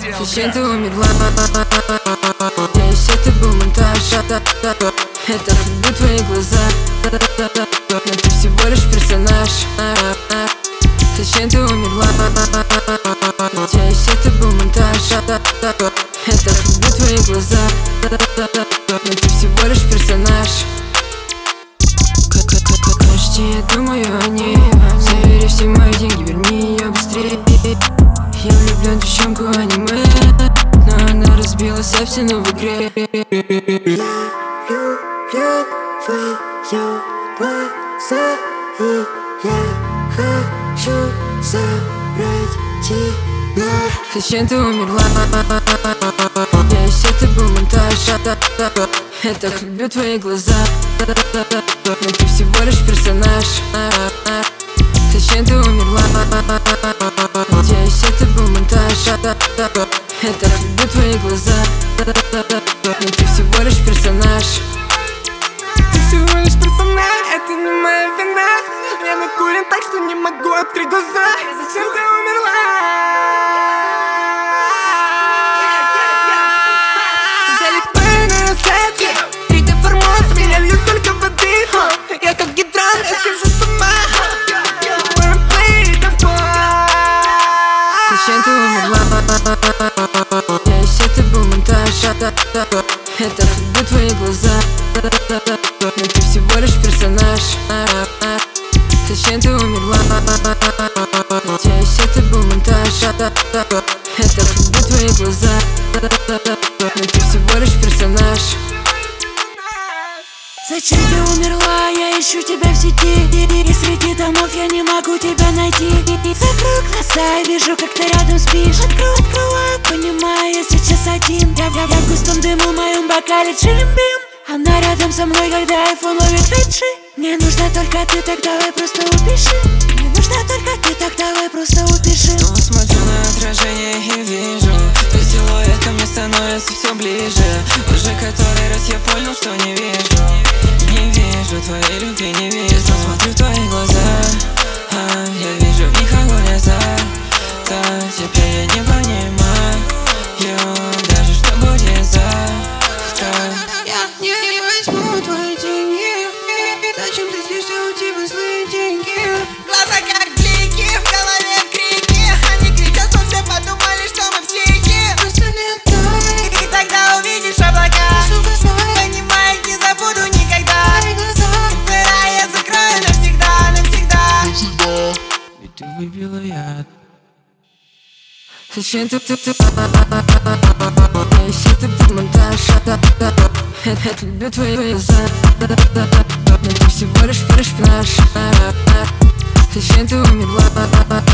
Зачем ты умерла? Если это был монтаж, это люблю твои глаза, но ты всего лишь персонаж. Зачем ты умерла? Если это был монтаж, это люблю твои глаза, но ты всего лишь персонаж. Почти я думаю о ней. Забери все мои деньги, верни ее быстрее. Я влюблен в девчонку аниме, но она разбилась об стену в игре. Я влюблен в твои глаза, и я хочу забрать тебя. Зачем ты умерла? Если это был монтаж, я так люблю твои глаза, но ты всего лишь персонаж. Зачем ты умерла? Если это был монтаж, я так люблю твои глаза, но ты всего лишь персонаж. Ты всего лишь персонаж, это не моя вина. Я накурен так, что не могу открыть глаза. Зачем ты умерла? Залипаю на рецепте, 3D-формат, меня льют столько воды. Я как гидрант, я схожу с ума. Зачем ты умерла? Если это был монтаж, я так люблю твои глаза, но ты всего лишь персонаж. Зачем ты умерла? Если это был монтаж, я так люблю твои глаза, но ты всего лишь персонаж. Зачем ты умерла? Я ищу тебя в сети, и среди домов я не могу тебя найти. Закрою глаза и вижу, как ты рядом спишь. Открываю, понимаю, я сейчас один. Я в густом дыму в моем бокале джим-бим. Она рядом со мной, когда айфон ловит 5G. Мне нужна только ты, так давай просто упиши. Мне нужна только ты, так давай просто упиши. Снова смотрю на отражение и вижу, твой силуэт ко мне становится все ближе. Уже который раз я понял, что не вижу. Не вижу твоей любви, не вижу. Смотрю в твои глаза, я вижу в них огонь азарт. Теперь я не понимаю, даже что будет завтра. Я не возьму твои деньги. Зачем ты злишься, у тебя злые деньги? Глаза как блики, в голове крики. Они кричат, что все подумали, что мы психи. Просто летай, И тогда увидишь облака. Понимаешь, не забуду никогда. Глаза я закрою навсегда, навсегда. Ведь ты выпила яд. Зачем ты Если ты был монтаж, я люблю твои глаза, но ты всего лишь персонаж. Зачем ты умерла?